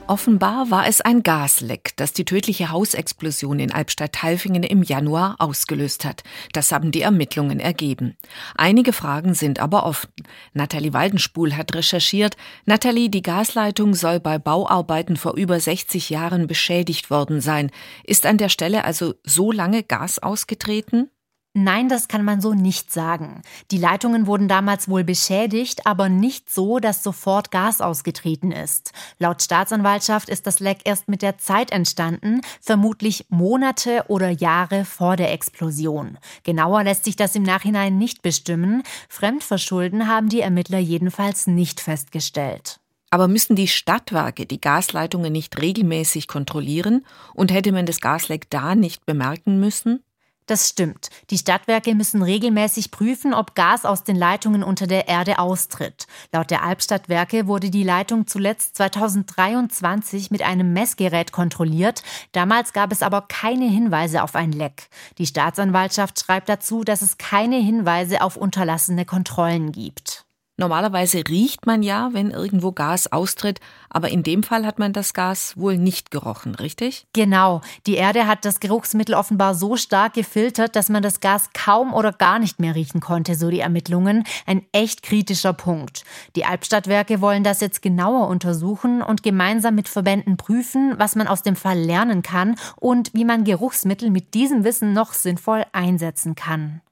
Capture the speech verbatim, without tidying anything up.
Offenbar war es ein Gasleck, das die tödliche Hausexplosion in Albstadt-Tailfingen im Januar ausgelöst hat. Das haben die Ermittlungen ergeben. Einige Fragen sind aber offen. Nathalie Waldenspul hat recherchiert. Nathalie, die Gasleitung soll bei Bauarbeiten vor über sechzig Jahren beschädigt worden sein. Ist an der Stelle also so lange Gas ausgetreten? Nein, das kann man so nicht sagen. Die Leitungen wurden damals wohl beschädigt, aber nicht so, dass sofort Gas ausgetreten ist. Laut Staatsanwaltschaft ist das Leck erst mit der Zeit entstanden, vermutlich Monate oder Jahre vor der Explosion. Genauer lässt sich das im Nachhinein nicht bestimmen. Fremdverschulden haben die Ermittler jedenfalls nicht festgestellt. Aber müssen die Stadtwerke die Gasleitungen nicht regelmäßig kontrollieren? Und hätte man das Gasleck da nicht bemerken müssen? Das stimmt. Die Stadtwerke müssen regelmäßig prüfen, ob Gas aus den Leitungen unter der Erde austritt. Laut der Albstadtwerke wurde die Leitung zuletzt zweitausenddreiundzwanzig mit einem Messgerät kontrolliert. Damals gab es aber keine Hinweise auf ein Leck. Die Staatsanwaltschaft schreibt dazu, dass es keine Hinweise auf unterlassene Kontrollen gibt. Normalerweise riecht man ja, wenn irgendwo Gas austritt, aber in dem Fall hat man das Gas wohl nicht gerochen, richtig? Genau. Die Erde hat das Geruchsmittel offenbar so stark gefiltert, dass man das Gas kaum oder gar nicht mehr riechen konnte, so die Ermittlungen. Ein echt kritischer Punkt. Die Albstadtwerke wollen das jetzt genauer untersuchen und gemeinsam mit Verbänden prüfen, was man aus dem Fall lernen kann und wie man Geruchsmittel mit diesem Wissen noch sinnvoll einsetzen kann.